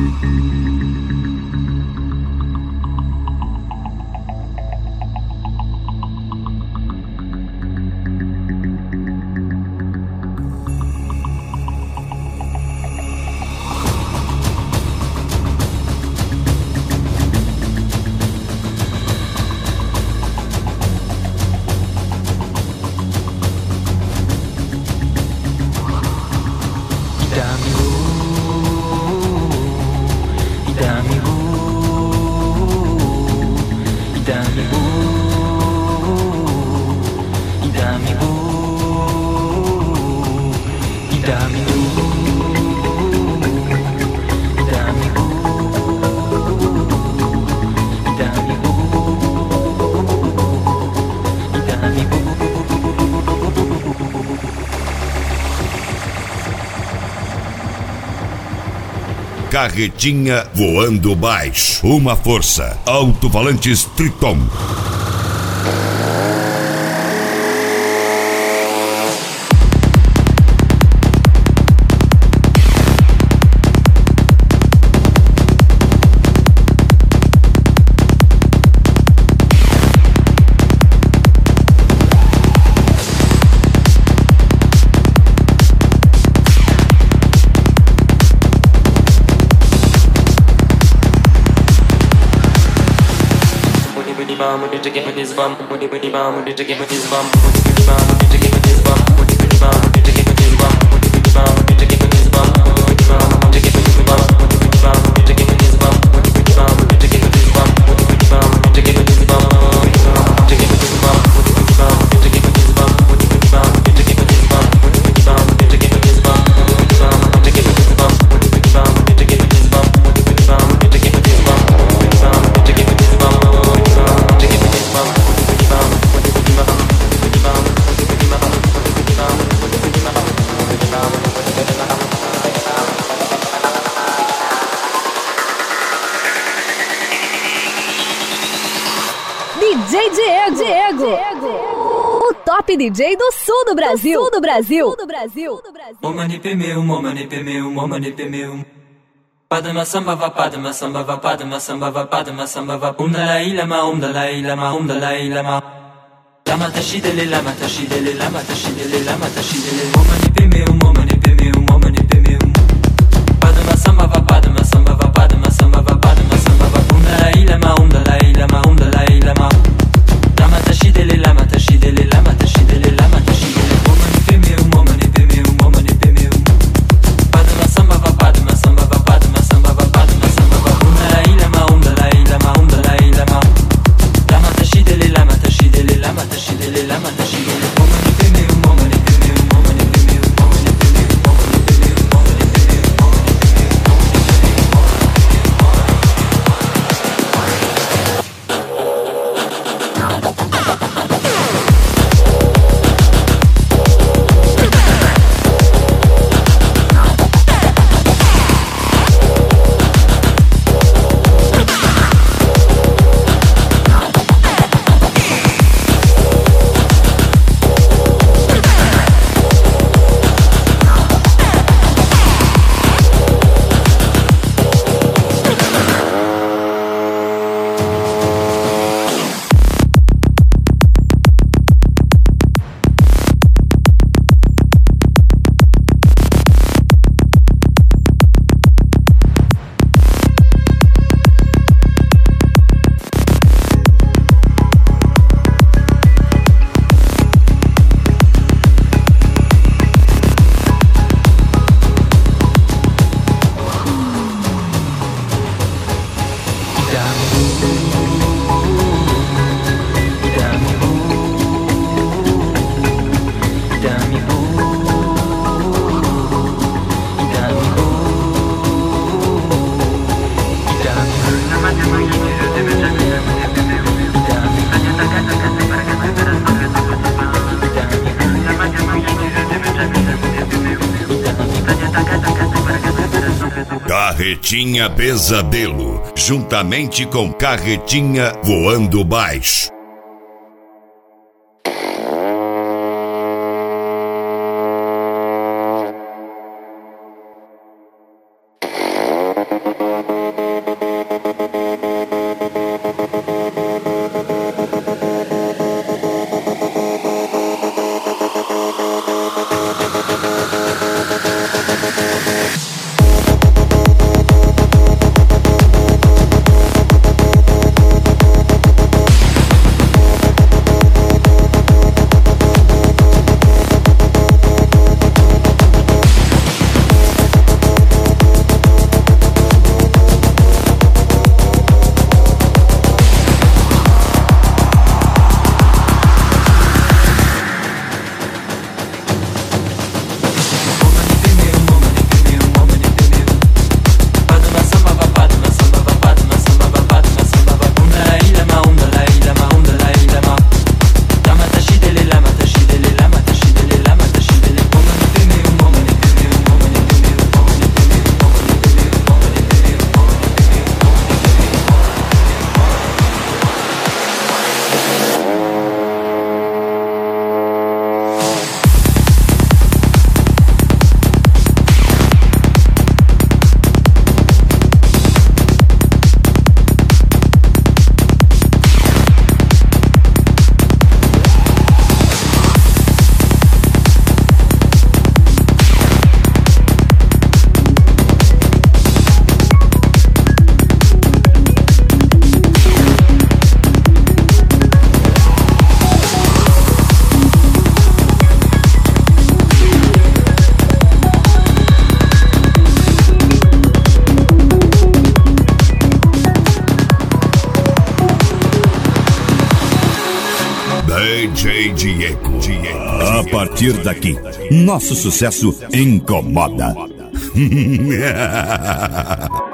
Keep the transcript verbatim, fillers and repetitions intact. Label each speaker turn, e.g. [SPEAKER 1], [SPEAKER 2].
[SPEAKER 1] Carretinha voando baixo. Uma força. Alto-falantes Triton.
[SPEAKER 2] To get with his bum, booty booty bum, to get with his bum, booty booty bum, to get with his bum, booty booty bum, to get with his bum, booty booty bum, to get with his bum, booty booty bum, to get with his bum, booty booty bum, to get with his bum, booty booty bum, to get with his bum, booty booty bum, to get with his bum, to get with his bum, booty booty bum, to get with his bum, booty booty bum, to get with his bum, booty booty bum, to get with his bum, booty booty bum, to get with his bum, booty booty bum, to get with his bum, booty booty bum, to get with his bum, booty booty bum, to get with his bum, booty booty bum, to get with his bum.
[SPEAKER 3] D J Diego, Diego, o top D J do sul do Brasil, do sul do Brasil, sul do Brasil.
[SPEAKER 2] Momani pemeu, momani pemeu, momani pemeu. Padma samba va padma samba va padma samba va padma samba va um dalai lama um dalai lama um dalai lama. Lama tashidele lama tashidele lama tashidele lama tashidele. Momani pemeu, momani pemeu, momani pemeu. Padma samba va padma samba va padma samba va padma samba va um dalai lama um dalai lama um dalai lama. Lama tashidele lama tashidele lama tashidele lama tashidele. Momani pemeu, momani pemeu, momani pemeu. Padma samba va padma samba va padma samba va padma samba va um dalai lama um dalai lama um dalai lama. Lama tashidele lama tashidele lama tashidele lama tashidele. Momani pemeu, momani pemeu, momani pemeu, momani pemeu, momani pemeu, momani pemeu, momani
[SPEAKER 1] Carretinha Pesadelo, juntamente com Carretinha Voando Baixo. D J Diego. Diego.
[SPEAKER 4] A partir daqui, nosso sucesso incomoda.